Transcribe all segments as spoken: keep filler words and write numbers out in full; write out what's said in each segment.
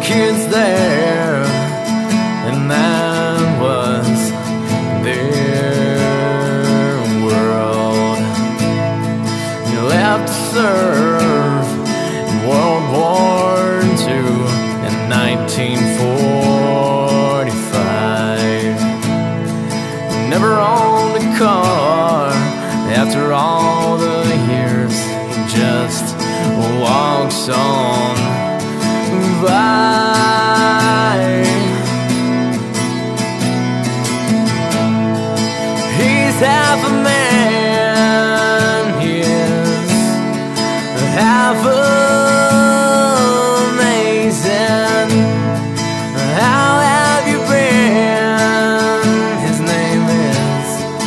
kids there, and that was their world. He left to serve in World War Two in nineteen forty-five. Never owned a car after all the years. He just walks on by. He's half a man, he is half amazing. How have you been? His name is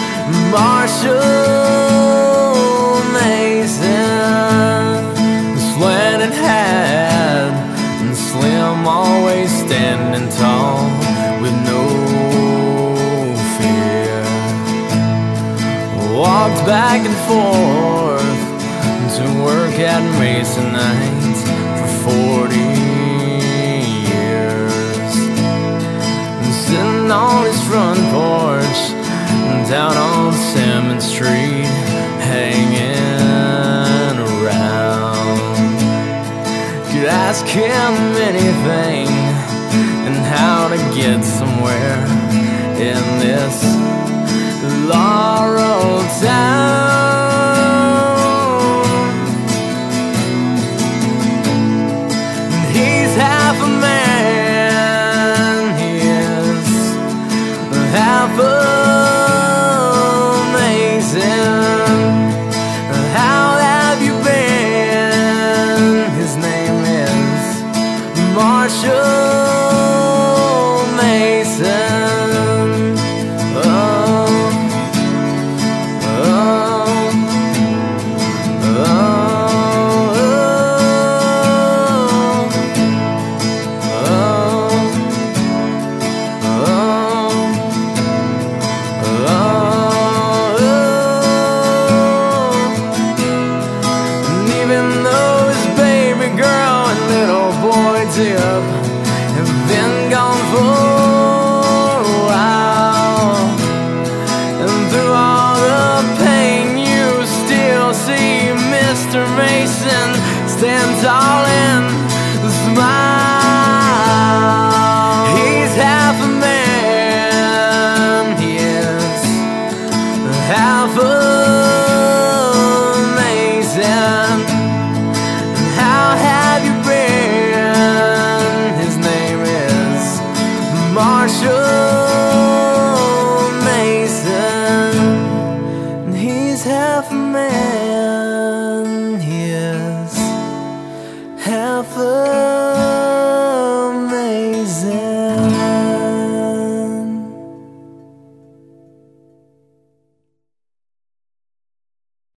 Marshall Mason. Slanted hat and slim, always standing tall with no fear. Walked back and forth to work at Masonite for forty years. Sitting on his front porch down on Simmons Street, hanging around. Could ask him anything and how to get somewhere in this Laurel town. He's half a man, he is half amazing. How have you been? His name is Marshall Mason. Oh, oh, oh, Tip have been gone for a while, and through all the pain you still see Mister Mason stand tall and